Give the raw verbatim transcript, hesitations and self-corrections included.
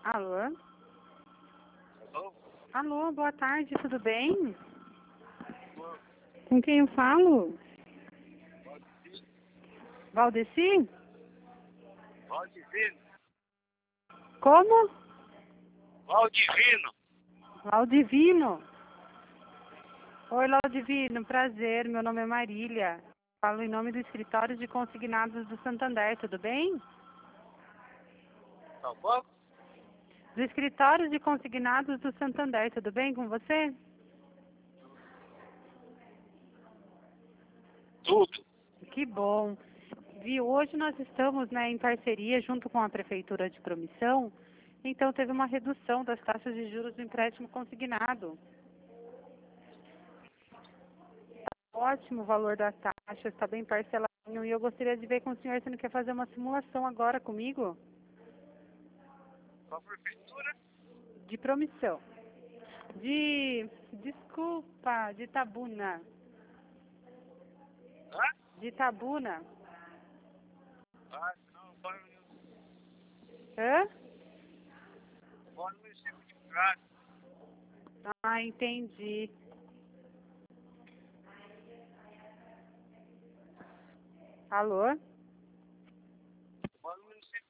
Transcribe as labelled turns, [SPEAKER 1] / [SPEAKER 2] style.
[SPEAKER 1] Alô?
[SPEAKER 2] Alô?
[SPEAKER 1] Alô, boa tarde, tudo bem? Com quem eu falo? Valdeci?
[SPEAKER 2] Valdivino.
[SPEAKER 1] Como?
[SPEAKER 2] Valdivino.
[SPEAKER 1] Laudivino. Oi, Laudivino, prazer, meu nome é Marília. Falo em nome do Escritório de Consignados do Santander, tudo bem?
[SPEAKER 2] Tá bom?
[SPEAKER 1] Do Escritório de Consignados do Santander, tudo bem com você?
[SPEAKER 2] Tudo.
[SPEAKER 1] Que bom. Viu, hoje nós estamos, né, em parceria junto com a Prefeitura de Promissão, então teve uma redução das taxas de juros do empréstimo consignado. Ótimo o valor das taxas, está bem parceladinho e eu gostaria de ver com o senhor se não quer fazer uma simulação agora comigo
[SPEAKER 2] Com a prefeitura?
[SPEAKER 1] de Promissão. De, desculpa, de Tabuna.
[SPEAKER 2] Hã?
[SPEAKER 1] De Tabuna.
[SPEAKER 2] Ah, não, moro
[SPEAKER 1] Hã?
[SPEAKER 2] no moro no município de Prato.
[SPEAKER 1] Ah, entendi. Alô?